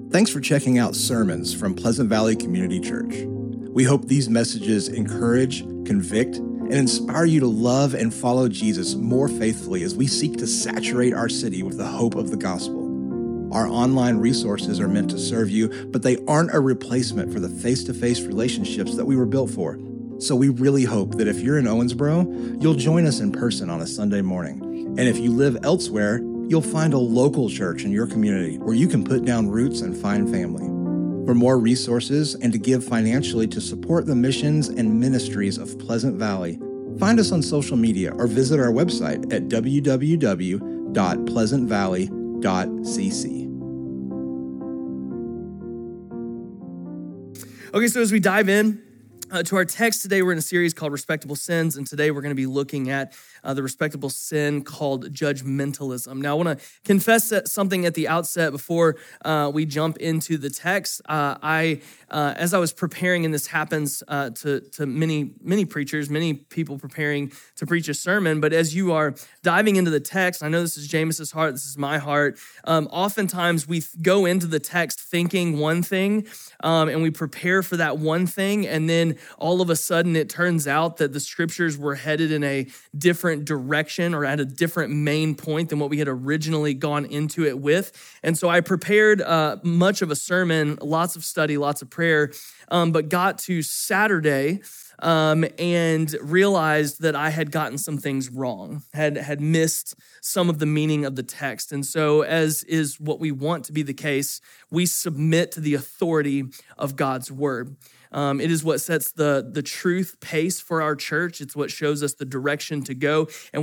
Thanks for checking out sermons from Pleasant Valley Community Church. We hope these messages encourage, convict, and inspire you to love and follow Jesus more faithfully as we seek to saturate our city with the hope of the gospel. Our online resources are meant to serve you, but they aren't a replacement for the face-to-face relationships that we were built for. So we really hope that if you're in Owensboro, you'll join us in person on a Sunday morning. And if you live elsewhere, you'll find a local church in your community where you can put down roots and find family. For more resources and to give financially to support the missions and ministries of Pleasant Valley, find us on social media or visit our website at www.pleasantvalley.cc. Okay, so as we dive in to our text today, we're in a series called Respectable Sins, and today we're going to be looking at the respectable sin called judgmentalism. Now, I want to confess something at the outset before we jump into the text. As I was preparing, and this happens to many preachers, many people preparing to preach a sermon, but as you are diving into the text, I know this is James's heart, this is my heart, oftentimes we go into the text thinking one thing, and we prepare for that one thing, and then all of a sudden it turns out that the scriptures were headed in a different direction or at a different main point than what we had originally gone into it with. And so I prepared much of a sermon, lots of study, lots of prayer, but got to Saturday and realized that I had gotten some things wrong, had missed some of the meaning of the text. And so, as is what we want to be the case, we submit to the authority of God's word. It is what sets the truth pace for our church. It's what shows us the direction to go. And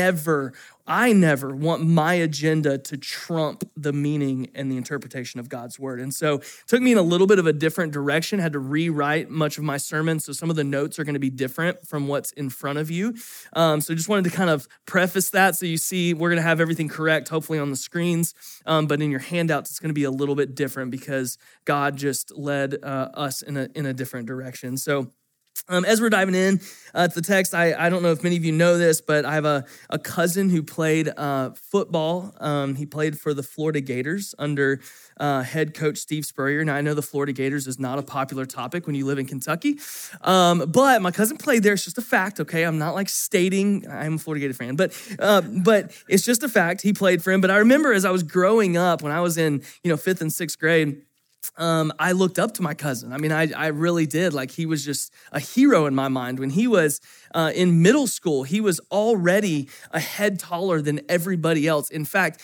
I never want my agenda to trump the meaning and the interpretation of God's word. And so it took me in a little bit of a different direction, had to rewrite much of my sermon. So some of the notes are going to be different from what's in front of you. So just wanted to kind of preface that. So you see, we're going to have everything correct, hopefully on the screens. But in your handouts, it's going to be a little bit different because God just led us in a different direction. So as we're diving in to the text, I don't know if many of you know this, but I have a cousin who played football. He played for the Florida Gators under head coach Steve Spurrier. Now, I know the Florida Gators is not a popular topic when you live in Kentucky, but my cousin played there. It's just a fact, okay? I'm not like stating I'm a Florida Gator fan, but it's just a fact. He played for him. But I remember as I was growing up, when I was in 5th and 6th grade, I looked up to my cousin. I mean, I really did. Like, he was just a hero in my mind. When he was in middle school, he was already a head taller than everybody else. In fact,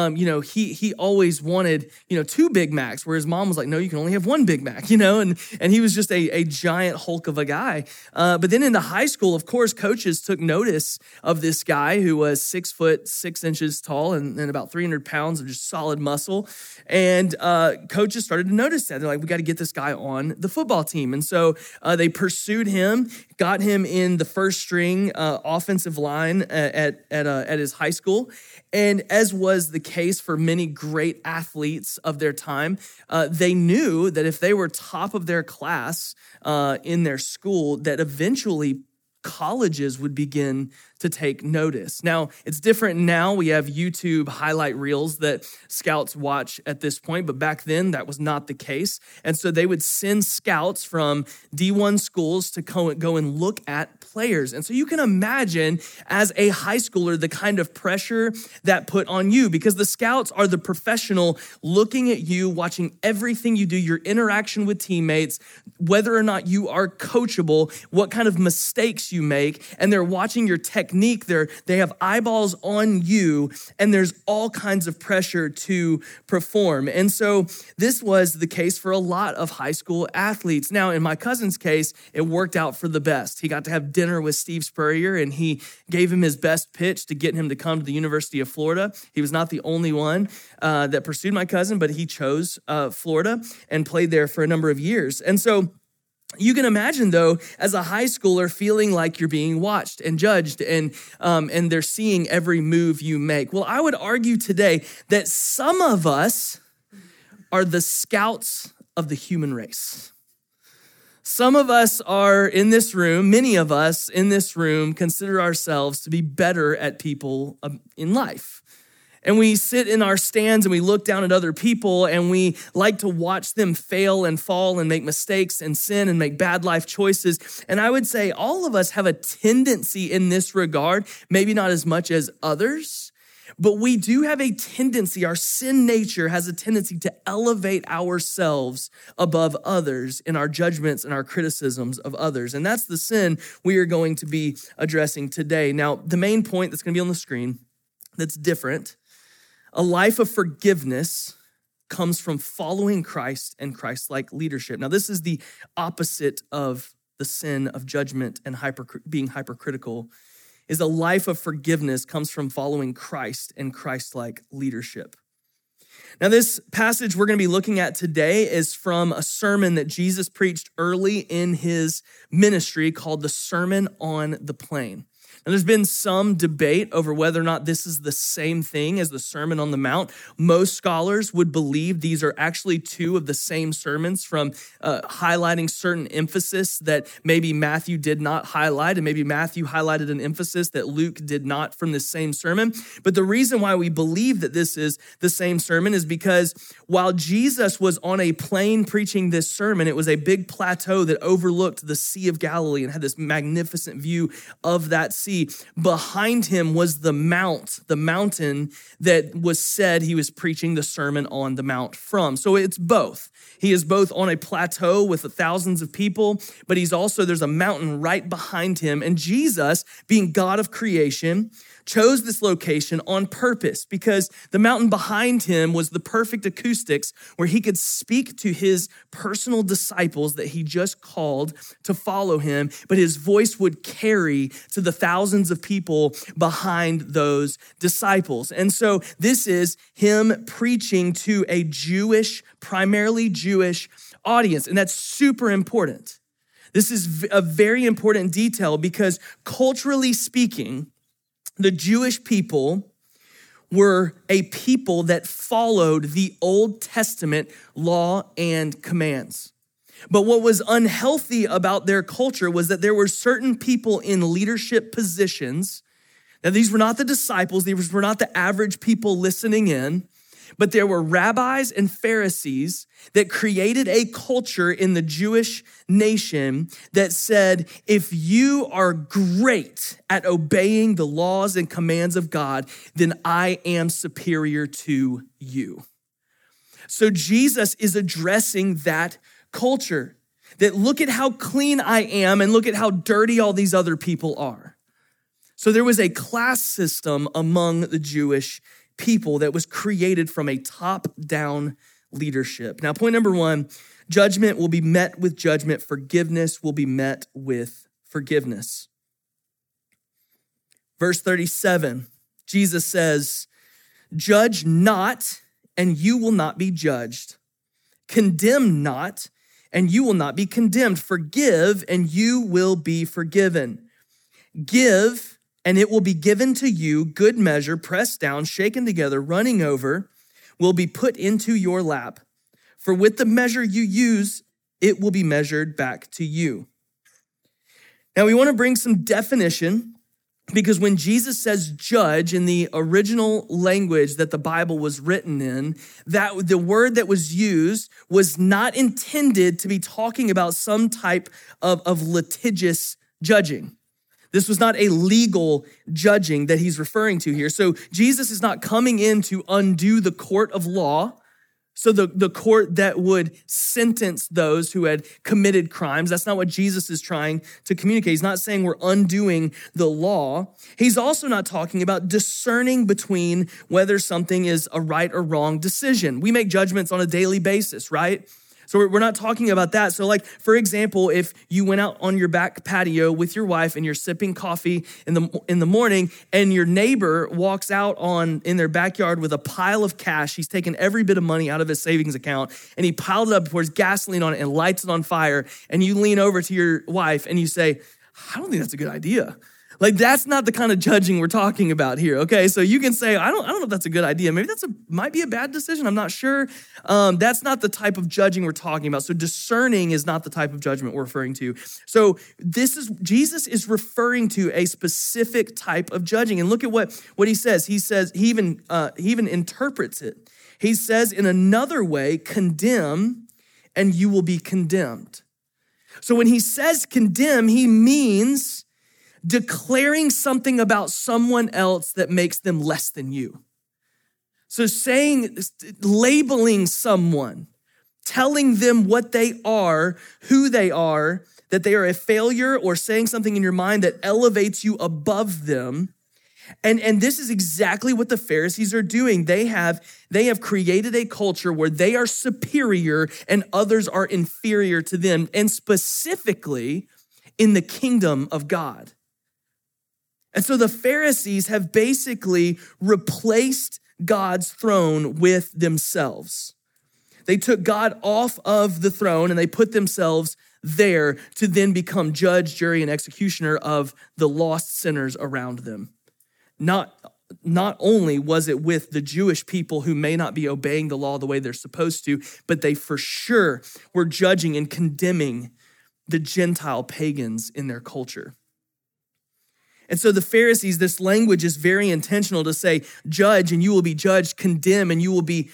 he always wanted, 2 Big Macs, where his mom was like, no, you can only have 1 Big Mac, and he was just a giant hulk of a guy. But then into high school, of course, coaches took notice of this guy who was 6 foot 6 inches tall and about 300 pounds of just solid muscle. And coaches started to notice that. They're like, we got to get this guy on the football team. And so they pursued him, got him in the first string offensive line at his high school. And as was the case for many great athletes of their time, they knew that if they were top of their class in their school, that eventually colleges would begin to take notice. Now, it's different now. We have YouTube highlight reels that scouts watch at this point, but back then that was not the case. And so they would send scouts from D1 schools to go and look at players. And so you can imagine as a high schooler, the kind of pressure that put on you, because the scouts are the professional looking at you, watching everything you do, your interaction with teammates, whether or not you are coachable, what kind of mistakes you make, and they're watching your technique. They have eyeballs on you, and there's all kinds of pressure to perform. And so this was the case for a lot of high school athletes. Now, in my cousin's case, it worked out for the best. He got to have dinner with Steve Spurrier, and he gave him his best pitch to get him to come to the University of Florida. He was not the only one that pursued my cousin, but he chose Florida and played there for a number of years. And so you can imagine, though, as a high schooler, feeling like you're being watched and judged, and they're seeing every move you make. Well, I would argue today that some of us are the scouts of the human race. Some of us are in this room, many of us in this room consider ourselves to be better at people in life. And we sit in our stands and we look down at other people and we like to watch them fail and fall and make mistakes and sin and make bad life choices. And I would say all of us have a tendency in this regard, maybe not as much as others, but we do have a tendency, our sin nature has a tendency to elevate ourselves above others in our judgments and our criticisms of others. And that's the sin we are going to be addressing today. Now, the main point that's going to be on the screen that's different, a life of forgiveness comes from following Christ and Christ-like leadership. Now, this is the opposite of the sin of judgment and being hypercritical, is a life of forgiveness comes from following Christ and Christ-like leadership. Now, this passage we're going to be looking at today is from a sermon that Jesus preached early in his ministry called the Sermon on the Plain. And there's been some debate over whether or not this is the same thing as the Sermon on the Mount. Most scholars would believe these are actually two of the same sermons from highlighting certain emphasis that maybe Matthew did not highlight, and maybe Matthew highlighted an emphasis that Luke did not from this same sermon. But the reason why we believe that this is the same sermon is because while Jesus was on a plain preaching this sermon, it was a big plateau that overlooked the Sea of Galilee and had this magnificent view of that sea. Behind him was the mountain that was said he was preaching the Sermon on the Mount from. So it's both. He is both on a plateau with thousands of people, but there's a mountain right behind him. And Jesus, being God of creation, chose this location on purpose because the mountain behind him was the perfect acoustics where he could speak to his personal disciples that he just called to follow him, but his voice would carry to the thousands of people behind those disciples. And so this is him preaching to a primarily Jewish audience, and that's super important. This is a very important detail because culturally speaking, the Jewish people were a people that followed the Old Testament law and commands. But what was unhealthy about their culture was that there were certain people in leadership positions. Now, these were not the disciples. These were not the average people listening in. But there were rabbis and Pharisees that created a culture in the Jewish nation that said, if you are great at obeying the laws and commands of God, then I am superior to you. So Jesus is addressing that culture, that look at how clean I am and look at how dirty all these other people are. So there was a class system among the Jewish people that was created from a top-down leadership. Now, point number one, judgment will be met with judgment. Forgiveness will be met with forgiveness. Verse 37, Jesus says, judge not, and you will not be judged. Condemn not, and you will not be condemned. Forgive, and you will be forgiven. Give, and it will be given to you, good measure, pressed down, shaken together, running over, will be put into your lap. For with the measure you use, it will be measured back to you. Now we want to bring some definition because when Jesus says judge in the original language that the Bible was written in, that the word that was used was not intended to be talking about some type of litigious judging. This was not a legal judging that he's referring to here. So Jesus is not coming in to undo the court of law. So the court that would sentence those who had committed crimes. That's not what Jesus is trying to communicate. He's not saying we're undoing the law. He's also not talking about discerning between whether something is a right or wrong decision. We make judgments on a daily basis, right? So we're not talking about that. So like, for example, if you went out on your back patio with your wife and you're sipping coffee in the morning and your neighbor walks out in their backyard with a pile of cash, he's taken every bit of money out of his savings account and he piled it up, pours gasoline on it and lights it on fire. And you lean over to your wife and you say, I don't think that's a good idea. Like, that's not the kind of judging we're talking about here, okay? So you can say, I don't know if that's a good idea. Maybe might be a bad decision. I'm not sure. That's not the type of judging we're talking about. So discerning is not the type of judgment we're referring to. So Jesus is referring to a specific type of judging. And look at what he says. He even interprets it. He says, in another way, condemn, and you will be condemned. So when he says condemn, he means declaring something about someone else that makes them less than you. So labeling someone, telling them what they are, who they are, that they are a failure, or saying something in your mind that elevates you above them. And this is exactly what the Pharisees are doing. They have created a culture where they are superior and others are inferior to them, and specifically in the kingdom of God. And so the Pharisees have basically replaced God's throne with themselves. They took God off of the throne and they put themselves there to then become judge, jury, and executioner of the lost sinners around them. Not only was it with the Jewish people who may not be obeying the law the way they're supposed to, but they for sure were judging and condemning the Gentile pagans in their culture. And so the Pharisees, this language is very intentional to say, judge and you will be judged, condemn and you will be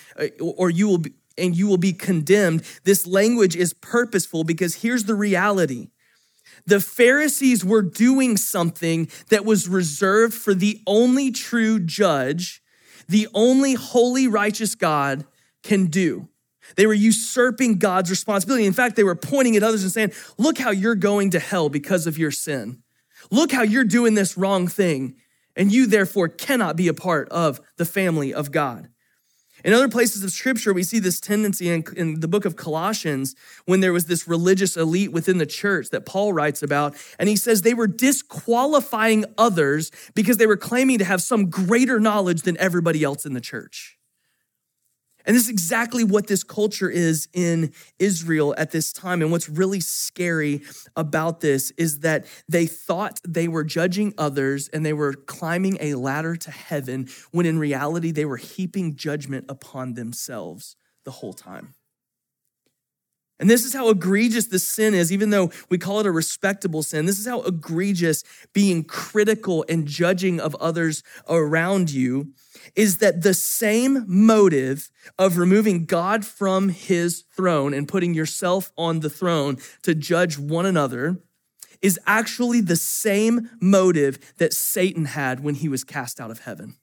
condemned. This language is purposeful because here's the reality. The Pharisees were doing something that was reserved for the only true judge, the only holy, righteous God can do. They were usurping God's responsibility. In fact, they were pointing at others and saying, look how you're going to hell because of your sin. Look how you're doing this wrong thing, and you therefore cannot be a part of the family of God. In other places of scripture, we see this tendency in the book of Colossians when there was this religious elite within the church that Paul writes about, and he says they were disqualifying others because they were claiming to have some greater knowledge than everybody else in the church. And this is exactly what this culture is in Israel at this time. And what's really scary about this is that they thought they were judging others and they were climbing a ladder to heaven, when in reality, they were heaping judgment upon themselves the whole time. And this is how egregious this sin is, even though we call it a respectable sin. This is how egregious being critical and judging of others around you is, that the same motive of removing God from his throne and putting yourself on the throne to judge one another is actually the same motive that Satan had when he was cast out of heaven.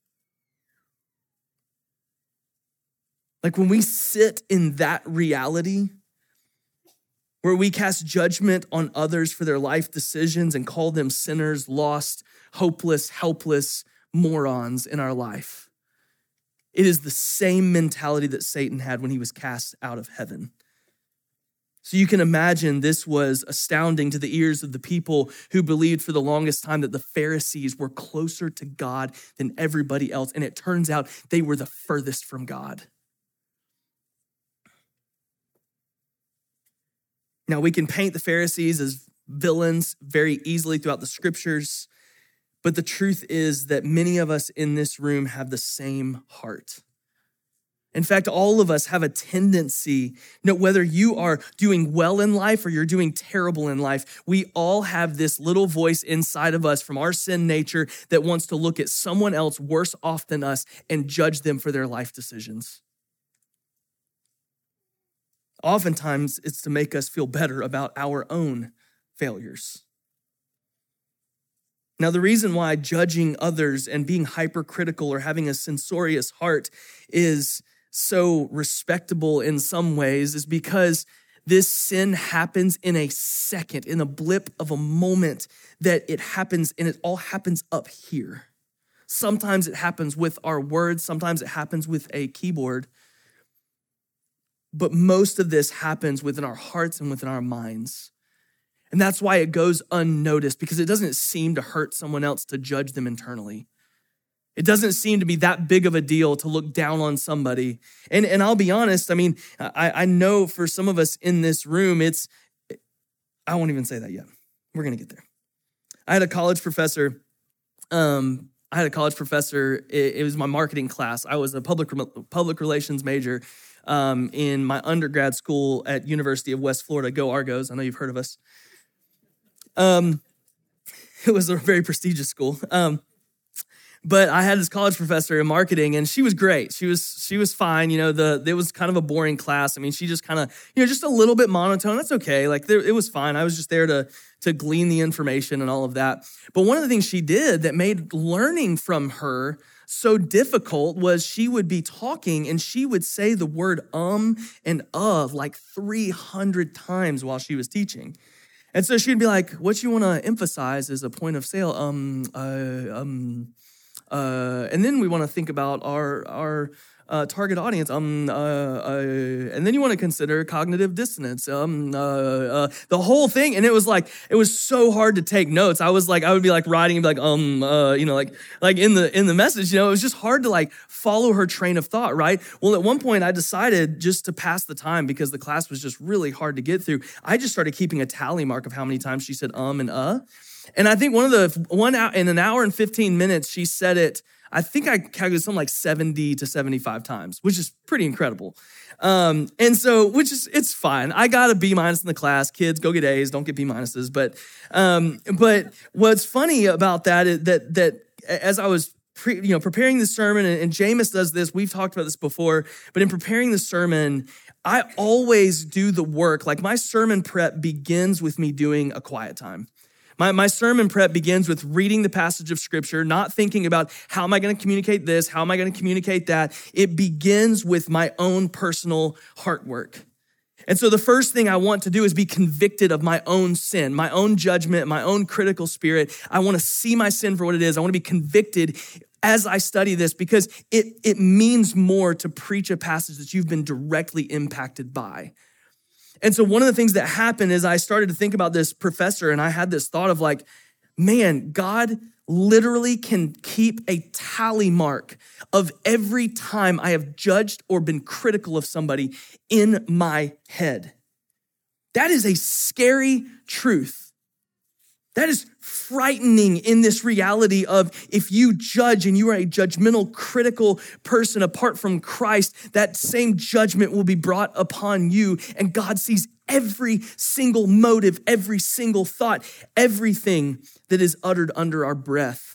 Like, when we sit in that reality, where we cast judgment on others for their life decisions and call them sinners, lost, hopeless, helpless morons in our life. It is the same mentality that Satan had when he was cast out of heaven. So you can imagine this was astounding to the ears of the people who believed for the longest time that the Pharisees were closer to God than everybody else. And it turns out they were the furthest from God. Now, we can paint the Pharisees as villains very easily throughout the scriptures, but the truth is that many of us in this room have the same heart. In fact, all of us have a tendency, whether you are doing well in life or you're doing terrible in life, we all have this little voice inside of us from our sin nature that wants to look at someone else worse off than us and judge them for their life decisions. Oftentimes, it's to make us feel better about our own failures. Now, the reason why judging others and being hypercritical or having a censorious heart is so respectable in some ways is because this sin happens in a second, in a blip of a moment, that it happens, and it all happens up here. Sometimes it happens with our words, sometimes it happens with a keyboard. But most of this happens within our hearts and within our minds. And that's why it goes unnoticed, because it doesn't seem to hurt someone else to judge them internally. It doesn't seem to be that big of a deal to look down on somebody. And I'll be honest, I know for some of us in this room, I won't even say that yet. We're going to get there. I had a college professor. It was my marketing class. I was a public relations major in my undergrad school at University of West Florida. Go Argos. I know you've heard of us. It was a very prestigious school. But I had this college professor in marketing, and she was great. She was fine. It was kind of a boring class. I mean, she just kind of, just a little bit monotone. That's okay. Like it was fine. I was just there to glean the information and all of that. But one of the things she did that made learning from her so difficult was she would be talking and she would say the word and like 300 times while she was teaching. And so she'd be like, what you want to emphasize is a point of sale. And then we want to think about our target audience. And then you want to consider cognitive dissonance. The whole thing. And it was so hard to take notes. I would be like writing and be like, like in the message, it was just hard to like follow her train of thought, right? Well, at one point I decided just to pass the time because the class was just really hard to get through. I just started keeping a tally mark of how many times she said and And I think in an hour and 15 minutes, she said it, I think I calculated something like 70 to 75 times, which is pretty incredible. And so, it's fine. I got a B- in the class. Kids, go get A's, don't get B-. But what's funny about that is that as I was preparing the sermon, and Jameis does this, we've talked about this before, but in preparing the sermon, I always do the work. Like my sermon prep begins with me doing a quiet time. My sermon prep begins with reading the passage of scripture, not thinking about how am I going to communicate this, how am I going to communicate that. It begins with my own personal heart work. And so the first thing I want to do is be convicted of my own sin, my own judgment, my own critical spirit. I want to see my sin for what it is. I want to be convicted as I study this because it means more to preach a passage that you've been directly impacted by. And so one of the things that happened is I started to think about this professor, and I had this thought of like, man, God literally can keep a tally mark of every time I have judged or been critical of somebody in my head. That is a scary truth. That is frightening in this reality of if you judge and you are a judgmental, critical person apart from Christ, that same judgment will be brought upon you. And God sees every single motive, every single thought, everything that is uttered under our breath.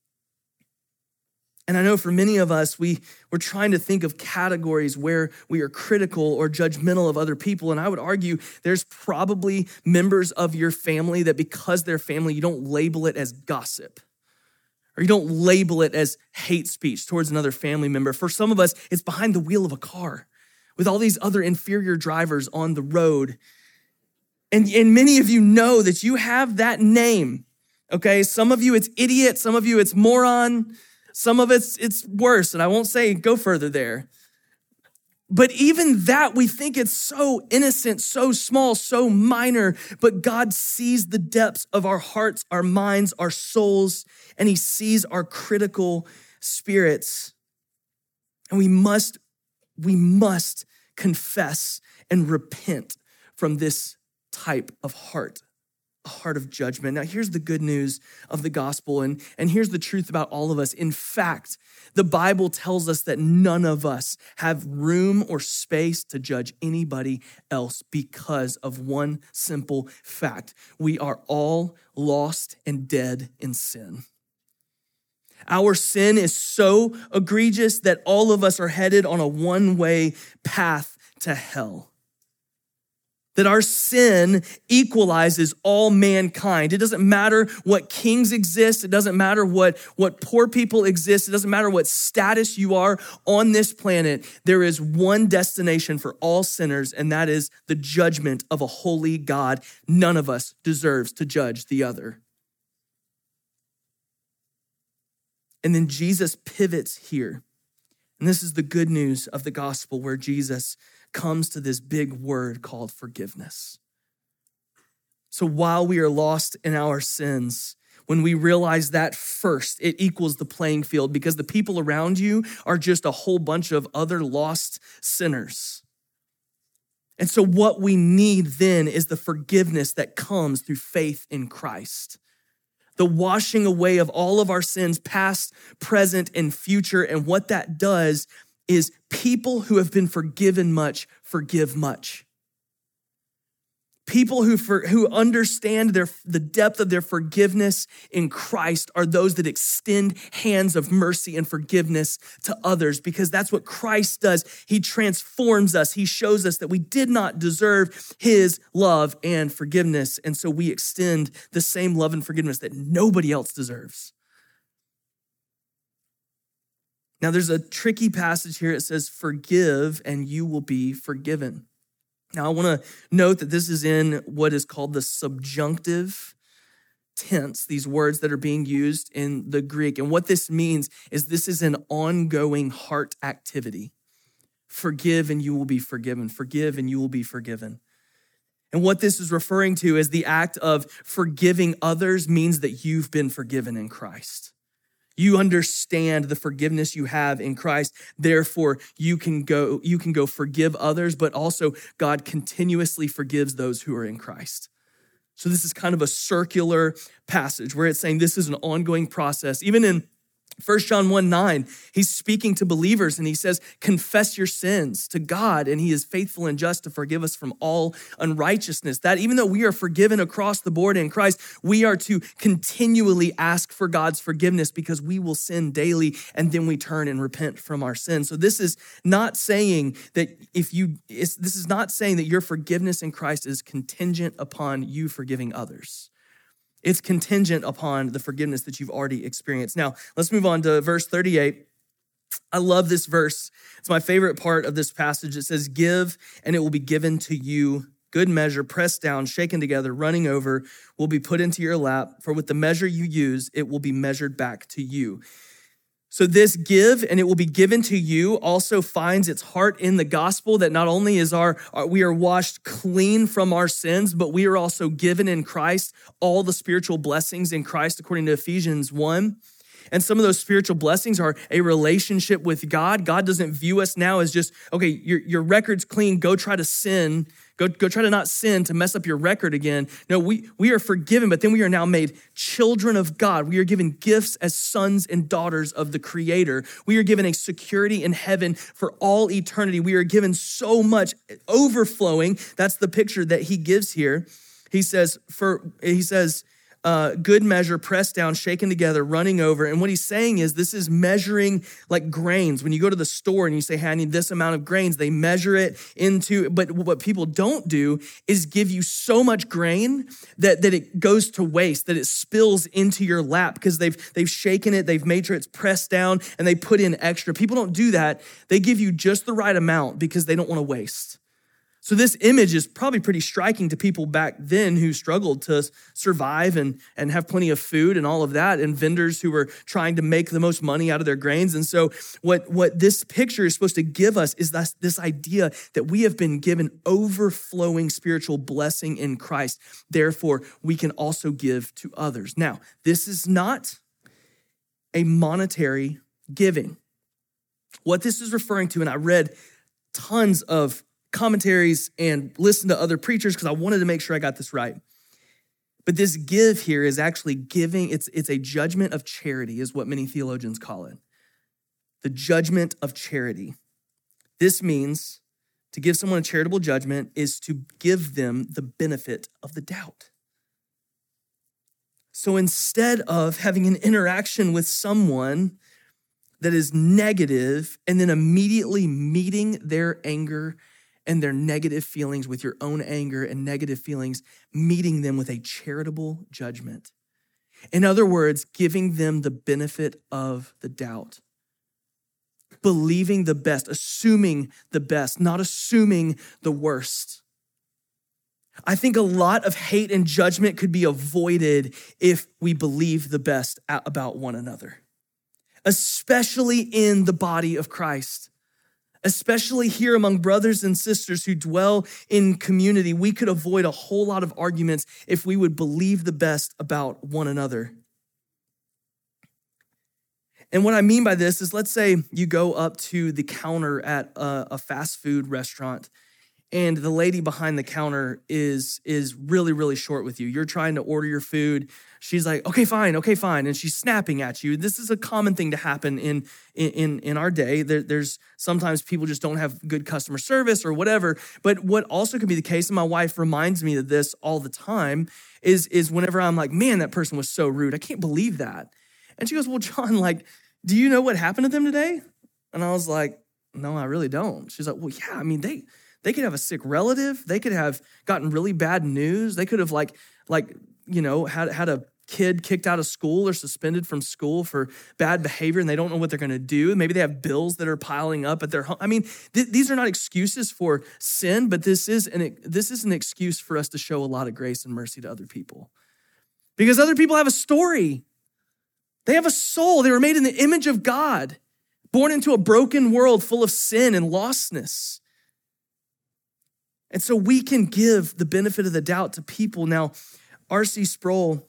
And I know for many of us, we're trying to think of categories where we are critical or judgmental of other people. And I would argue there's probably members of your family that because they're family, you don't label it as gossip or you don't label it as hate speech towards another family member. For some of us, it's behind the wheel of a car with all these other inferior drivers on the road. And many of you know that you have that name, okay? Some of you, it's idiot. Some of you, it's moron. Some of it's worse, and I won't say go further there. But even that, we think it's so innocent, so small, so minor, but God sees the depths of our hearts, our minds, our souls, and he sees our critical spirits. And we must confess and repent from this type of heart. A heart of judgment. Now, here's the good news of the gospel, and here's the truth about all of us. In fact, the Bible tells us that none of us have room or space to judge anybody else because of one simple fact. We are all lost and dead in sin. Our sin is so egregious that all of us are headed on a one-way path to hell. That our sin equalizes all mankind. It doesn't matter what kings exist. It doesn't matter what poor people exist. It doesn't matter what status you are on this planet. There is one destination for all sinners, and that is the judgment of a holy God. None of us deserves to judge the other. And then Jesus pivots here. And this is the good news of the gospel where Jesus comes to this big word called forgiveness. So while we are lost in our sins, when we realize that first, it equals the playing field because the people around you are just a whole bunch of other lost sinners. And so what we need then is the forgiveness that comes through faith in Christ. the washing away of all of our sins, past, present, and future. And what that does is people who have been forgiven much forgive much. People who understand the depth of their forgiveness in Christ are those that extend hands of mercy and forgiveness to others, because that's what Christ does. He transforms us. He shows us that we did not deserve his love and forgiveness. And so we extend the same love and forgiveness that nobody else deserves. Now, there's a tricky passage here. It says, forgive and you will be forgiven. Now, I want to note that this is in what is called the subjunctive tense, these words that are being used in the Greek. And what this means is this is an ongoing heart activity. Forgive and you will be forgiven. Forgive and you will be forgiven. And what this is referring to is the act of forgiving others means that you've been forgiven in Christ. You understand the forgiveness you have in Christ. Therefore, you can go forgive others, but also God continuously forgives those who are in Christ. So this is kind of a circular passage where it's saying this is an ongoing process. Even in 1 John 1:9, he's speaking to believers and he says, confess your sins to God and he is faithful and just to forgive us from all unrighteousness. That even though we are forgiven across the board in Christ, we are to continually ask for God's forgiveness because we will sin daily and then we turn and repent from our sins. So this is not saying that this is not saying that your forgiveness in Christ is contingent upon you forgiving others. It's contingent upon the forgiveness that you've already experienced. Now, let's move on to verse 38. I love this verse. It's my favorite part of this passage. It says, give, and it will be given to you. Good measure, pressed down, shaken together, running over, will be put into your lap. For with the measure you use, it will be measured back to you. So this give, and it will be given to you, also finds its heart in the gospel that not only is we are washed clean from our sins, but we are also given in Christ all the spiritual blessings in Christ, according to Ephesians 1. And some of those spiritual blessings are a relationship with God. God doesn't view us now as just, okay, your record's clean, go try to sin. Go try to not sin to mess up your record again. No, we are forgiven, but then we are now made children of God. We are given gifts as sons and daughters of the Creator. We are given a security in heaven for all eternity. We are given so much overflowing. That's the picture that he gives here. He says, good measure, pressed down, shaken together, running over. And what he's saying is this is measuring like grains. When you go to the store and you say, hey, I need this amount of grains, they measure it into, but what people don't do is give you so much grain that it goes to waste, that it spills into your lap because they've shaken it, they've made sure it's pressed down, and they put in extra. People don't do that. They give you just the right amount because they don't want to waste. So this image is probably pretty striking to people back then who struggled to survive and have plenty of food and all of that, and vendors who were trying to make the most money out of their grains. And so what this picture is supposed to give us is this idea that we have been given overflowing spiritual blessing in Christ. Therefore, we can also give to others. Now, this is not a monetary giving. What this is referring to, and I read tons of commentaries and listen to other preachers because I wanted to make sure I got this right. But this give here is actually giving, it's a judgment of charity is what many theologians call it. The judgment of charity. This means to give someone a charitable judgment is to give them the benefit of the doubt. So instead of having an interaction with someone that is negative and then immediately meeting their anger and their negative feelings with your own anger and negative feelings, meeting them with a charitable judgment. In other words, giving them the benefit of the doubt. Believing the best, assuming the best, not assuming the worst. I think a lot of hate and judgment could be avoided if we believe the best about one another, especially in the body of Christ. Especially here among brothers and sisters who dwell in community, we could avoid a whole lot of arguments if we would believe the best about one another. And what I mean by this is, let's say you go up to the counter at a fast food restaurant and the lady behind the counter is really, really short with you. You're trying to order your food. She's like, okay, fine. And she's snapping at you. This is a common thing to happen in our day. There's sometimes people just don't have good customer service or whatever. But what also could be the case, and my wife reminds me of this all the time, is whenever I'm like, man, that person was so rude. I can't believe that. And she goes, well, John, like, do you know what happened to them today? And I was like, no, I really don't. She's like, well, yeah, I mean, they could have a sick relative. They could have gotten really bad news. They could have had a kid kicked out of school or suspended from school for bad behavior, and they don't know what they're going to do. Maybe they have bills that are piling up at their home. I mean, these are not excuses for sin, but this is an excuse for us to show a lot of grace and mercy to other people. Because other people have a story. They have a soul. They were made in the image of God, born into a broken world full of sin and lostness. And so we can give the benefit of the doubt to people. Now, R.C. Sproul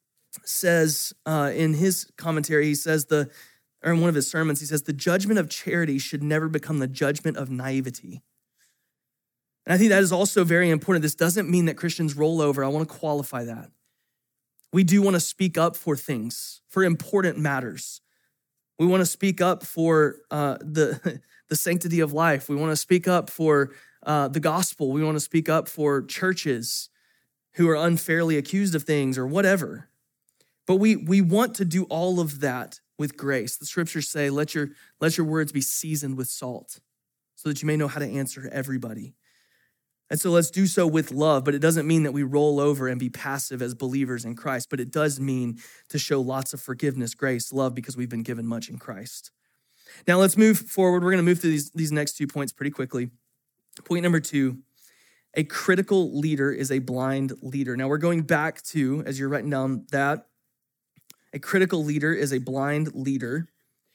says in his commentary, he says or in one of his sermons, he says, the judgment of charity should never become the judgment of naivety. And I think that is also very important. This doesn't mean that Christians roll over. I want to qualify that. We do want to speak up for things, for important matters. We want to speak up for the sanctity of life. We want to speak up for the gospel. We want to speak up for churches who are unfairly accused of things or whatever. But we want to do all of that with grace. The scriptures say, let your words be seasoned with salt so that you may know how to answer everybody. And so let's do so with love, but it doesn't mean that we roll over and be passive as believers in Christ, but it does mean to show lots of forgiveness, grace, love, because we've been given much in Christ. Now let's move forward. We're going to move through these next 2 points pretty quickly. Point number 2, a critical leader is a blind leader. Now we're going back to, as you're writing down that, a critical leader is a blind leader.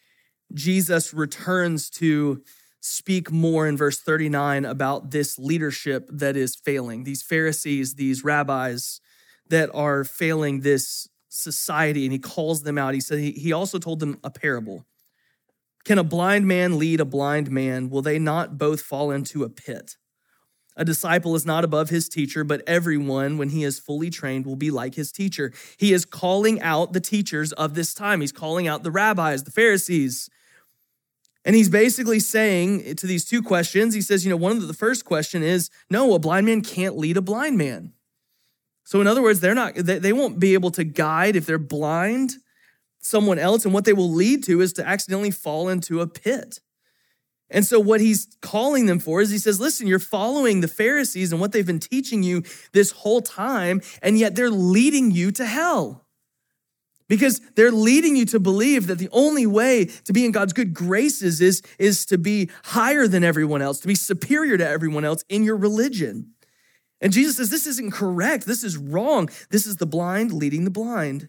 Jesus returns to speak more in verse 39 about this leadership that is failing. These Pharisees, these rabbis that are failing this society, and he calls them out. He said he also told them a parable. Can a blind man lead a blind man? Will they not both fall into a pit? A disciple is not above his teacher, but everyone, when he is fully trained, will be like his teacher. He is calling out the teachers of this time. He's calling out the rabbis, the Pharisees. And he's basically saying to these 2 questions, he says, one of the first question is, no, a blind man can't lead a blind man. So in other words, they won't be able to guide if they're blind someone else, and what they will lead to is to accidentally fall into a pit. And so what he's calling them for is he says, listen, you're following the Pharisees and what they've been teaching you this whole time, and yet they're leading you to hell. Because they're leading you to believe that the only way to be in God's good graces is to be higher than everyone else, to be superior to everyone else in your religion. And Jesus says, this isn't correct. This is wrong. This is the blind leading the blind.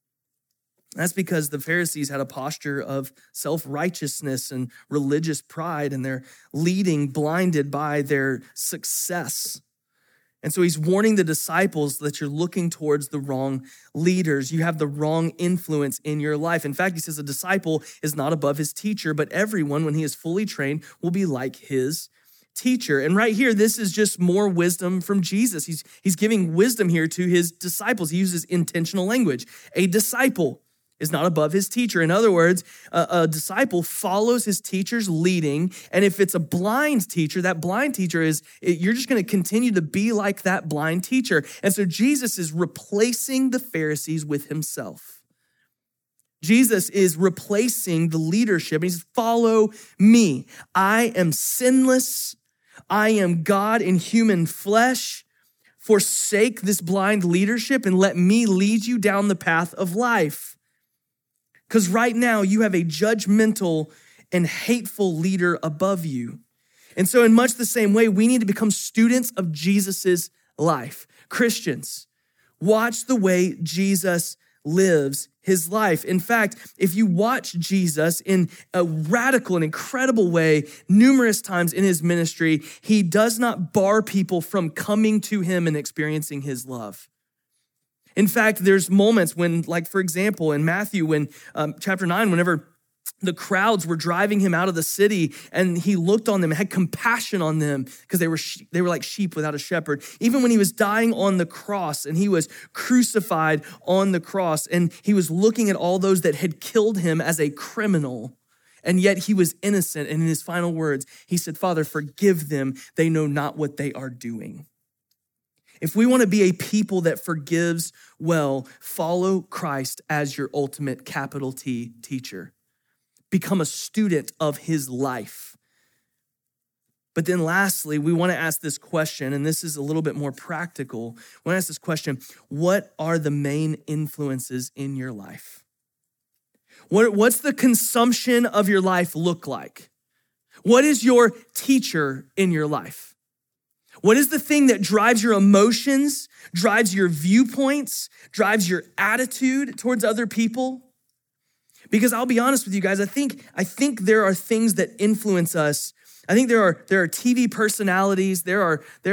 That's because the Pharisees had a posture of self-righteousness and religious pride, and they're leading blinded by their success. And so he's warning the disciples that you're looking towards the wrong leaders. You have the wrong influence in your life. In fact, he says a disciple is not above his teacher, but everyone, when he is fully trained, will be like his teacher. And right here, this is just more wisdom from Jesus. He's giving wisdom here to his disciples. He uses intentional language. A disciple is not above his teacher. In other words, a disciple follows his teacher's leading. And if it's a blind teacher, that blind teacher you're just going to continue to be like that blind teacher. And so Jesus is replacing the Pharisees with himself. Jesus is replacing the leadership. He says, follow me. I am sinless. I am God in human flesh. Forsake this blind leadership and let me lead you down the path of life. Because right now you have a judgmental and hateful leader above you. And so in much the same way, we need to become students of Jesus's life. Christians, watch the way Jesus lives his life. In fact, if you watch Jesus in a radical and incredible way, numerous times in his ministry, he does not bar people from coming to him and experiencing his love. In fact, there's moments when, like, for example, in Matthew, when chapter 9, whenever the crowds were driving him out of the city, and he looked on them, had compassion on them because they were like sheep without a shepherd. Even when he was dying on the cross and he was crucified on the cross, and he was looking at all those that had killed him as a criminal, and yet he was innocent. And in his final words, he said, "Father, forgive them. They know not what they are doing." If we want to be a people that forgives well, follow Christ as your ultimate capital T teacher. Become a student of his life. But then lastly, we want to ask this question, and this is a little bit more practical. We want to ask this question: what are the main influences in your life? What's the consumption of your life look like? What is your teacher in your life? What is the thing that drives your emotions, drives your viewpoints, drives your attitude towards other people? Because I'll be honest with you guys, I think there are things that influence us. I think there are TV personalities, there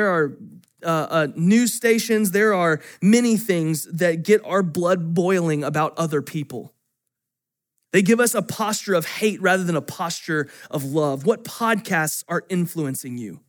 are news stations, there are many things that get our blood boiling about other people. They give us a posture of hate rather than a posture of love. What podcasts are influencing you?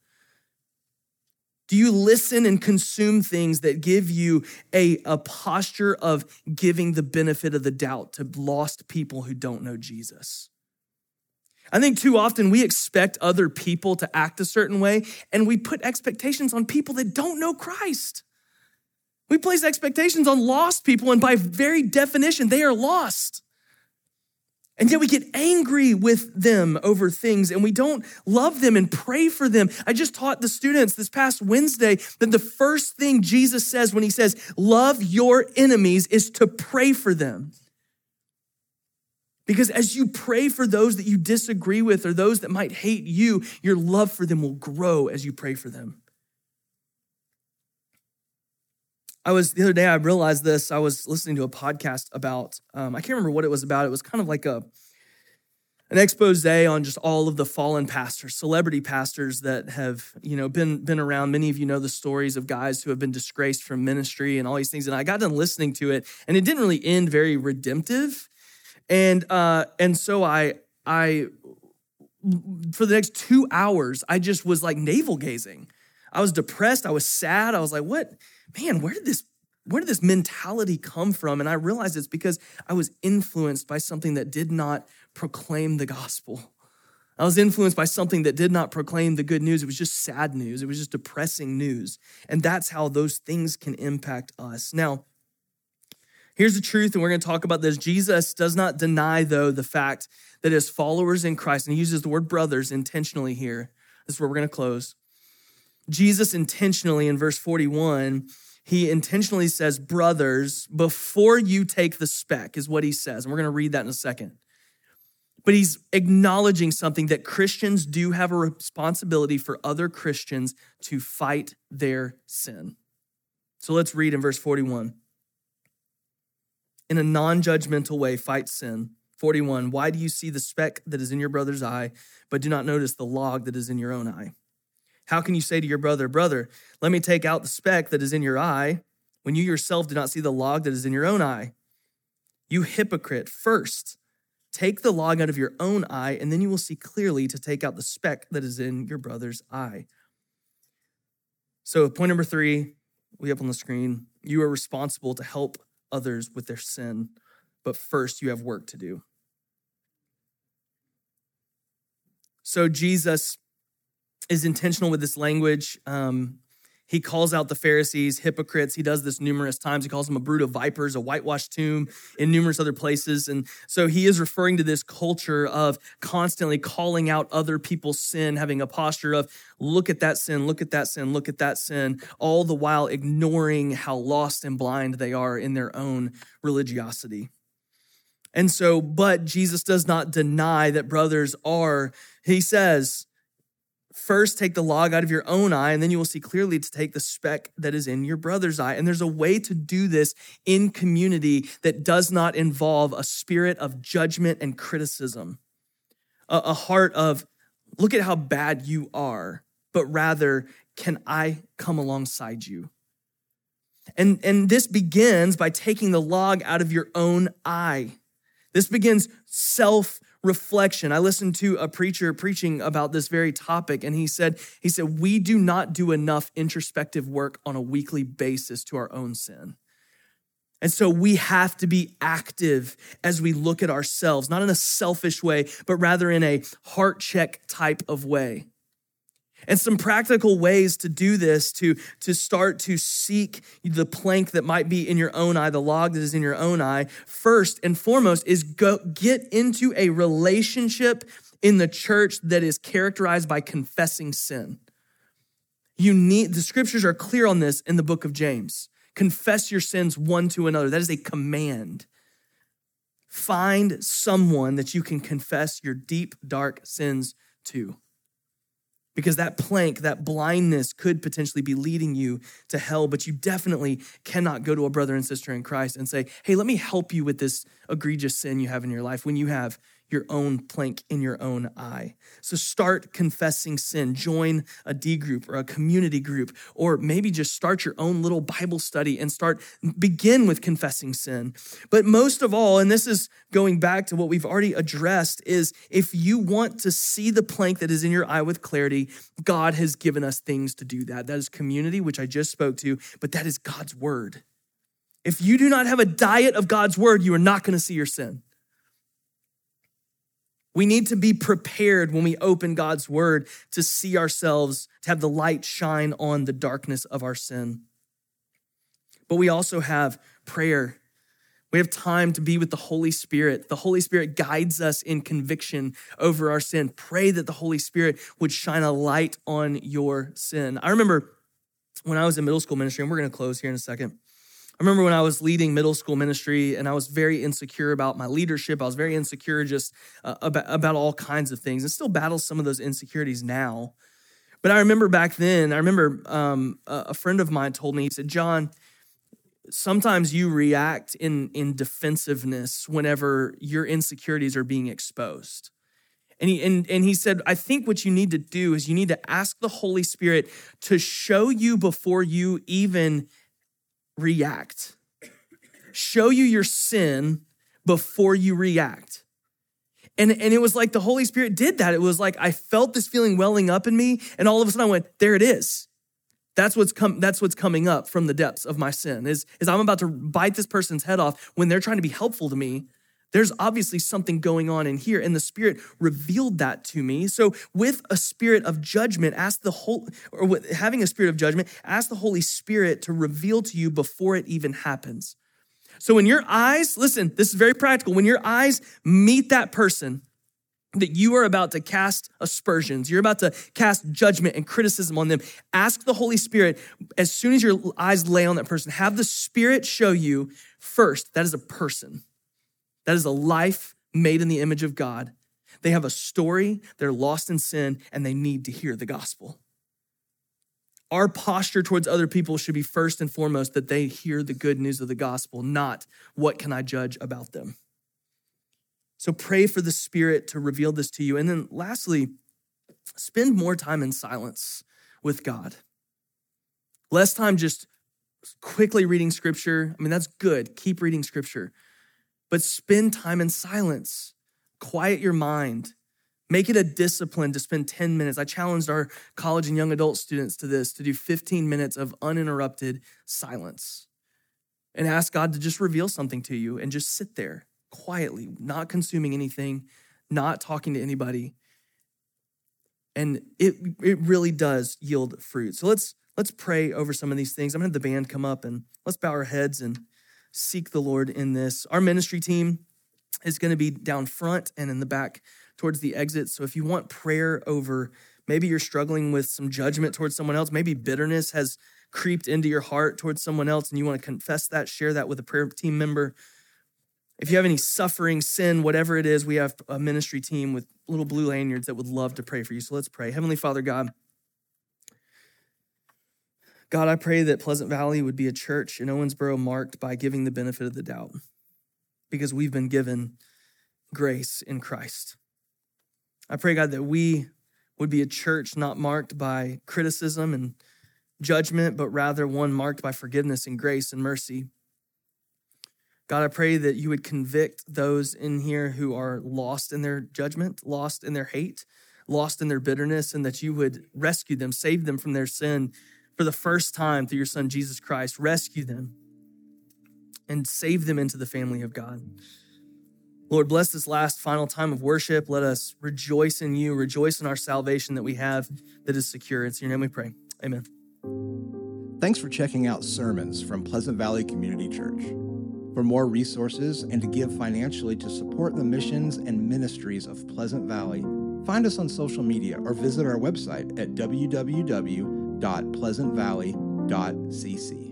Do you listen and consume things that give you a posture of giving the benefit of the doubt to lost people who don't know Jesus? I think too often we expect other people to act a certain way, and we put expectations on people that don't know Christ. We place expectations on lost people, and by very definition, they are lost. And yet we get angry with them over things, and we don't love them and pray for them. I just taught the students this past Wednesday that the first thing Jesus says when he says, love your enemies, is to pray for them. Because as you pray for those that you disagree with or those that might hate you, your love for them will grow as you pray for them. The other day, I realized this. I was listening to a podcast about, I can't remember what it was about. It was kind of like an expose on just all of the fallen pastors, celebrity pastors that have, been around. Many of you know the stories of guys who have been disgraced from ministry and all these things. And I got done listening to it, and it didn't really end very redemptive. And so I for the next 2 hours, I just was like navel gazing. I was depressed. I was sad. I was like, what? Man, where did this mentality come from? And I realized it's because I was influenced by something that did not proclaim the gospel. I was influenced by something that did not proclaim the good news. It was just sad news. It was just depressing news. And that's how those things can impact us. Now, here's the truth, and we're going to talk about this. Jesus does not deny, though, the fact that as followers in Christ, and he uses the word brothers intentionally here. This is where we're going to close. Jesus intentionally, in verse 41, he intentionally says, brothers, before you take the speck, is what he says. And we're going to read that in a second. But he's acknowledging something, that Christians do have a responsibility for other Christians to fight their sin. So let's read in verse 41. In a non-judgmental way, fight sin. 41, why do you see the speck that is in your brother's eye, but do not notice the log that is in your own eye? How can you say to your brother, brother, let me take out the speck that is in your eye, when you yourself do not see the log that is in your own eye? You hypocrite, first take the log out of your own eye, and then you will see clearly to take out the speck that is in your brother's eye. So point number 3, we up on the screen. You are responsible to help others with their sin, but first you have work to do. So Jesus is intentional with this language. He calls out the Pharisees hypocrites. He does this numerous times. He calls them a brood of vipers, a whitewashed tomb, in numerous other places. And so he is referring to this culture of constantly calling out other people's sin, having a posture of, look at that sin, look at that sin, look at that sin, all the while ignoring how lost and blind they are in their own religiosity. And so, but Jesus does not deny that brothers are, he says, first, take the log out of your own eye, and then you will see clearly to take the speck that is in your brother's eye. And there's a way to do this in community that does not involve a spirit of judgment and criticism, a heart of, look at how bad you are, but rather, can I come alongside you? And this begins by taking the log out of your own eye. This begins reflection. I listened to a preacher preaching about this very topic, and he said, we do not do enough introspective work on a weekly basis to our own sin. And so we have to be active as we look at ourselves, not in a selfish way, but rather in a heart check type of way. And some practical ways to do this, to start to seek the plank that might be in your own eye, the log that is in your own eye, first and foremost is get into a relationship in the church that is characterized by confessing sin. The scriptures are clear on this in the book of James. Confess your sins one to another. That is a command. Find someone that you can confess your deep, dark sins to. Because that plank, that blindness could potentially be leading you to hell, but you definitely cannot go to a brother and sister in Christ and say, hey, let me help you with this egregious sin you have in your life when you have your own plank in your own eye. So start confessing sin. Join a D group or a community group, or maybe just start your own little Bible study and begin with confessing sin. But most of all, and this is going back to what we've already addressed, is if you want to see the plank that is in your eye with clarity, God has given us things to do that. That is community, which I just spoke to, but that is God's word. If you do not have a diet of God's word, you are not going to see your sin. We need to be prepared when we open God's word to see ourselves, to have the light shine on the darkness of our sin. But we also have prayer. We have time to be with the Holy Spirit. The Holy Spirit guides us in conviction over our sin. Pray that the Holy Spirit would shine a light on your sin. I remember when I was in middle school ministry, and we're going to close here in a second. I remember when I was leading middle school ministry and I was very insecure about my leadership. I was very insecure just about all kinds of things, and still battle some of those insecurities now. But I remember back then, a friend of mine told me, he said, John, sometimes you react in defensiveness whenever your insecurities are being exposed. And he said, I think what you need to do is you need to ask the Holy Spirit to show you before you even react. Show you your sin before you react. And it was like the Holy Spirit did that. It was like I felt this feeling welling up in me, and all of a sudden I went, there it is. That's what's coming up from the depths of my sin, is I'm about to bite this person's head off when they're trying to be helpful to me. There's obviously something going on in here, and the Spirit revealed that to me. So with a spirit of judgment, having a spirit of judgment, ask the Holy Spirit to reveal to you before it even happens. So when your eyes, listen, this is very practical. When your eyes meet that person that you are about to cast aspersions, you're about to cast judgment and criticism on them, ask the Holy Spirit, as soon as your eyes lay on that person, have the Spirit show you first, that is a person. That is a life made in the image of God. They have a story, they're lost in sin, and they need to hear the gospel. Our posture towards other people should be first and foremost that they hear the good news of the gospel, not what can I judge about them. So pray for the Spirit to reveal this to you. And then lastly, spend more time in silence with God. Less time just quickly reading scripture. I mean, that's good. Keep reading scripture. But spend time in silence. Quiet your mind. Make it a discipline to spend 10 minutes. I challenged our college and young adult students to this, to do 15 minutes of uninterrupted silence. And ask God to just reveal something to you and just sit there quietly, not consuming anything, not talking to anybody. And it really does yield fruit. So let's pray over some of these things. I'm going to have the band come up and let's bow our heads and seek the Lord in this. Our ministry team is going to be down front and in the back towards the exit. So if you want prayer over, maybe you're struggling with some judgment towards someone else, maybe bitterness has creeped into your heart towards someone else and you want to confess that, share that with a prayer team member. If you have any suffering, sin, whatever it is, we have a ministry team with little blue lanyards that would love to pray for you. So let's pray. Heavenly Father, God, I pray that Pleasant Valley would be a church in Owensboro marked by giving the benefit of the doubt, because we've been given grace in Christ. I pray, God, that we would be a church not marked by criticism and judgment, but rather one marked by forgiveness and grace and mercy. God, I pray that you would convict those in here who are lost in their judgment, lost in their hate, lost in their bitterness, and that you would rescue them, save them from their sin for the first time through your son, Jesus Christ. Rescue them and save them into the family of God. Lord, bless this last final time of worship. Let us rejoice in you, rejoice in our salvation that we have that is secure. It's in your name we pray. Amen. Thanks for checking out sermons from Pleasant Valley Community Church. For more resources and to give financially to support the missions and ministries of Pleasant Valley, find us on social media or visit our website at www.pleasantvalley.cc.